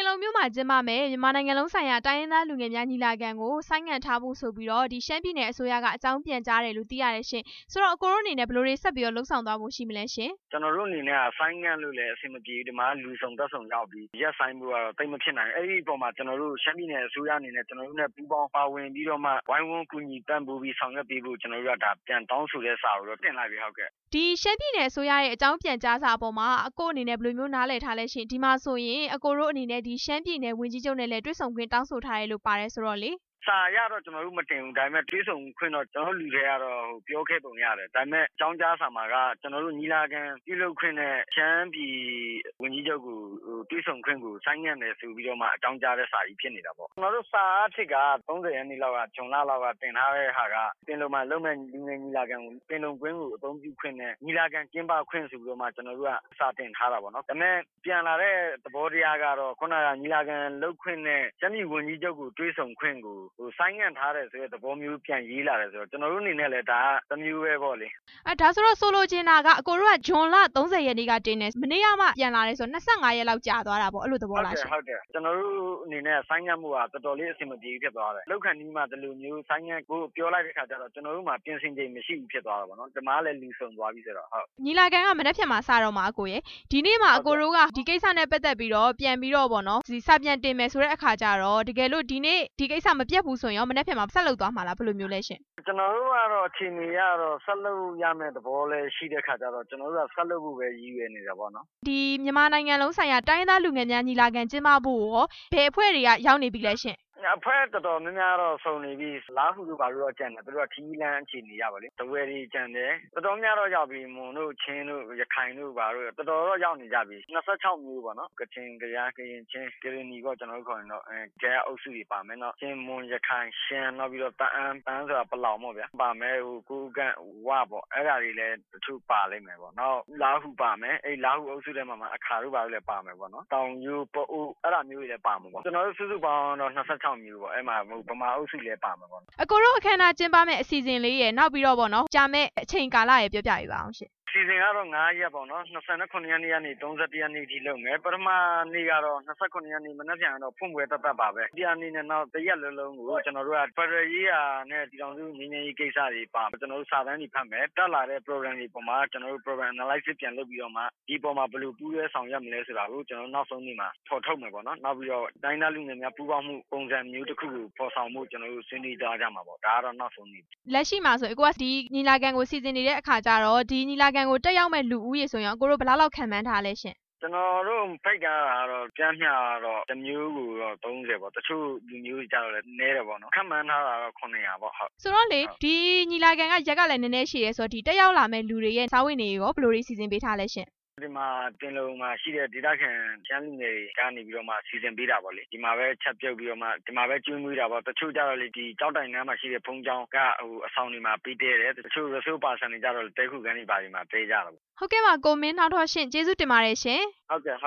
လုံးမြို့မှာကျင်းပမယ်မြန်မာနိုင်ငံလုံးဆိုင်ရာတိုင်းရင်းသားလူငယ်များညီလာခံကိုဆိုင်းငံ့ထားဖို့ဆိုပြီးတော့ဒီရှမ်းပြည်နယ်အစိုးရကအကြောင်းပြန်ကြားတယ်လို့သိရတယ်ရှင်ဆိုတော့အကိုတို့အနေနဲ့ဘယ်လိုတွေဆက်ပြီးတော့လှုပ်ဆောင်သွားဖို့ရှိမလဲရှင်ကျွန်တော်တို့အနေနဲ့ဆိုင်းငံ့လို့လည်းအဆင်မပြေဘူးဒီမှာလူဆောင်တက်ဆောင်ရောက်ပြီးရက်ဆိုင်မှုကတော့တိတ်မဖြစ်နိုင်အဲ့ဒီအပေါ်မှာကျွန်တော်တို့ရှမ်းပြည်နယ်အစိုးရအနေနဲ့ကျွန်တော်တို့နဲ့ပူးပေါင်းပါဝင်ပြီးတော့မှဝိုင်းဝန်းကူညီပံ့ပိုးပြီးဆောင်ရွက်ပေးဖို့ကျွန်တော်တို့ကဒါပြန်တောင်းဆိုတဲ့စာကိုတော့တင်လိုက်ပြီဟုတ်ကဲ့ဒီရှမ်းပြည်နယ်အစိုးရရဲ့အကြောင်းပြန်ကြားစာအပေါ်မှာအကိုအနေနဲ့ဘယ်လိုမျိုးနားလည်ထားလဲရှင်ဒီမှာဆိုရင်အကိုတို့အနေနဲ့ဒီရှမ်းပြည်နယ်ဝန်ကြီးချုပ်နဲ့လည်းတွေ့ဆုံခွင့်တောင်းဆိုထားတယ်လို့ပါတယ်ဆိုတော့လေစာရတော့ကျွန်တော်တို့မတင်ဘူးဒါပေမဲ့တွေးဆုံခွင့်တော့ကျွန်တော်တို့လူတွေကတော့ပြောခဲ့ပုံရတယ်ဒါပေမဲ့အကြောင်းကြားစာမှာကကျွန်တော်တို့ညီလာခံပြုလုပ်ခွင့်နဲ့ရှမ်းပြည်ဝန်ကြီးချုပ်ကိုတွေးဆုံခွင့်ကိုဆိုင်းငံ့တယ်ဆိုပြီးတော့မှအကြောင်းကြားတဲ့စာကြီးဖြစ်နေတာပေါ့ကျွန်တော်တို့စာအဖြစ်က30ရက်နေ့လောက်ကဂျွန်လလောက်ကတင်ထားတဲ့ဟာကတင်လုံမှာလုံမဲ့လူငယ်ညီလာခံကိုတင်လုံကွင်းကိုအသုံးပြုခွင့်နဲ့ညီလာခံကျင်းပခွင့်ဆိုပြီးတော့မှကျွန်တော်တို့ကစာတင်ထားတာပေါ့နော်ဒါပေမဲ့ပြန်လာတဲ့သဘောတရားကတော့ခုနကညီလာခံလုပ်ခွင့်နဲ့ရှမ်းပြည်ဝန်ကြီးချုပ်ကိုတွေးဆုံခွင့်ကိုဆိုင်းငံ့ထားတယ်ဆိုတဲ့သဘောမျိုးပြန်ရေးလာတယ်ဆိုတော့ကျွန်တော်တို့အနေနဲ့လည်းဒါကတစ်မျိုးပဲပေါ့လေဒါဆိုတော့ဆိုလိုချင်တာကအကိုတို့ကဂျွန်လ30ရက်နေ့ကတင်တယ်မနေ့ကမှပြန်လာတယ်ဆိုတော့25ရက်လောက်ကြာသွားတာပေါ့အဲ့လိုသဘောလားရှင်ဟုတ်တယ်ကျွန်တော်တို့အနေနဲ့ဆိုင်းငံ့မှုကတော်တော်လေးအဆင်မပြေဖြစ်သွားတယ်လောက်ခံဒီမှာဒီလိုမျိုးဆိုင်းငံ့ကိုပြောလိုက်တဲ့ခါကျတော့ကျွန်တော်တို့မှာပြင်ဆင်ချိန်မရှိဘူးဖြစ်သွားတာပေါ့နော်ဒီမှာလည်းလူဆုံသွားပြီဆိုတော့ဟုတ်ညီလာခံကမနက်ဖြန်မှာစတော့မှာအကိုရဲ့ဒီနေ့မှာအကိုတို့ကဒီကိစ္စနဲ့ပတ်သက်ပြီးတော့ပြန်ပြီးတော့ပေါ့နော်ဒီစာပြန်တင်မယ်ဆိုတဲ့အခါကျတော့တကယ်လို့ဒီနေ့ဒီကိစ္စမပြတ်ဘူးဆိုရင်ရောမနက်ဖြန်မှာဆက်လုပ်သွားမှာလားဘယ်လိုမျိုးလဲရှင်ကျွန်တော်တို့ကတော့အချိန်ကြီးကတော့ဆက်လုပ်ရမယ့်သဘောလည်းရှိတဲ့ခါကျတော့ကျွန်တော်တို့ကဆက်လုပ်ဖို့ပဲရည်ရွယ်နေတာပေါ့နော်ဒီမြန်မာနိုင်ငံလုံးဆိုင်ရာတိုင်းရင်းသားလူငယ်များညီလာခံကျင်းပဖို့ရောဘယ်အဖွဲ့တွေကရောက်နေပြီလဲရှင်အဖွဲ့တော်တော်များများတော့စုံနေပြီလားဟုတို့ဘာလို့တော့ကြံတယ်သူတို့ကထီးလန်းအခြေအနေရပါလေတဝဲတွေကြံတယ်တော်တော်များတော့ရောက်ပြီမွန်တို့ချင်းတို့ရခိုင်တို့ဘာလို့တော်တော်တော့ရောက်နေကြပြီ26မျိုးပေါ့နော်ကချင်ကရားကရင်ချင်းကရင်နီပေါ့ကျွန်တော်တို့ခေါ်ရင်တော့ကျဲအုပ်စုတွေပါမယ်နော်ချင်းမွန်ရခိုင်ရှမ်းနောက်ပြီးတော့တအန်းဆိုတာပလောင်ပေါ့ဗျာပါမယ်ဟိုကိုကန့်ဝပေါ့အဲ့ဒါတွေလည်းတချို့ပါလိမ့်မယ်ပေါ့နောက်လားဟုပါမယ်အဲ့လားဟုအုပ်စုထဲမှာအခါတို့ဘာလို့လဲပါမယ်ပေါ့နော်တောင်ယူပို့အဲ့ဒါမျိုးတွေလည်းပါမှာပေါ့ကျွန်တော်တို့စုစုပေါင်းတော့26မျိုးပေါ့အဲ့မှာဗမာအုပ်စုလည်းပါမှာပေါ့အကိုတို့အခမ်းအနားကျင်းပမဲ့အစီအစဉ်လေးရယ်နောက်ပြီးတော့ပေါ့နော်ကြာမဲ့အချိန်ကာလရယ်ပြောပြပေးပါအောင်ရှင်စီစဉ်ကတော့9ရက်ပေါ့နော်29ရက်နေ့ကနေ31ရက်နေ့ထိလုပ်မယ်ပထမနေ့ကတော့29ရက်နေ့မနက်ဖြန်ကတော့ဖွင့်ပွဲတက်ပါပဲဒီနေ့နဲ့နောက်တစ်ရက်လုံးကိုကျွန်တော်တို့က Federal ရေးရာနဲ့ပြည်ထောင်စုငြိမ်းချမ်းရေးကိစ္စတွေပါကျွန်တော်တို့စာတမ်းတွေဖတ်မယ်တက်လာတဲ့ program တွေပေါ်မှာကျွန်တော်တို့ program analysis ပြန်လုပ်ပြီးတော့မှဒီပေါ်မှာဘယ်လိုပူးရဲဆောင်ရွက်မလဲဆိုတာကိုကျွန်တော်နောက်ဆုံးနေ့မှာဖော်ထုတ်မယ်ပေါ့နော်နောက်ပြီးတော့တိုင်းသားလူငယ်များပူးပေါင်းမှုပုံစံမျိုးတစ်ခုကိုဖော်ဆောင်မှုကျွန်တော်တို့ဆွေးနွေးကြမှာပေါ့ဒါကတော့နောက်ဆုံးနေ့လက်ရှိမှာဆိုအကိုကဒီညီလာခံကိုစီစဉ်နေတဲ့အခါကျတော့ဒီညီလာခံကိုတက်ရောက်မဲ့လူဦးရေဆိုရင်အကိုတို့ဘယ်လောက်ခံမှန်းထားလဲရှင်ကျွန်တော်တို့ဖိတ်တာကတော့ကြမ်းမျှတော့တစ်မျိုးကိုတော့30ပေါ့တချို့လူမျိုးကြတော့လည်းနည်းတယ်ပေါ့နော်ခန့်မှန်းထားတာတော့900ပေါ့ဟုတ်ဆိုတော့လေဒီညီလာခံကရက်ကလည်းနည်းနည်းရှိရဲဆိုတော့ဒီတက်ရောက်လာမဲ့လူတွေရဲ့စာဝင်တွေရောဘယ်လိုတွေစီစဉ်ပေးထားလဲရှင်ဒီမှာတင်လုံမှာရှိတဲ့ဒေသခံရှမ်းလူငယ်တွေကနေပြီးတော့မှစီစဉ်ပေးတာပေါ့လေဒီမှာပဲချက်ပြုတ်ပြီးတော့မှဒီမှာပဲကျွေးမွေးတာပေါ့တချို့ကြတော့လေဒီကြောက်တိုင်နားမှာရှိတဲ့ဖုံးကျောင်းကဟိုအဆောင်တွေမှာပေးတဲတယ်တချို့ resource person တွေကြတော့တဲခုခန်းတွေပါဒီမှာပေးကြတာပေါ့ဟုတ်ကဲ့ပါကိုမင်းနောက်တော့ရှင်ကျေးဇူးတင်ပါတယ်ရှင်ဟုတ်ကဲ့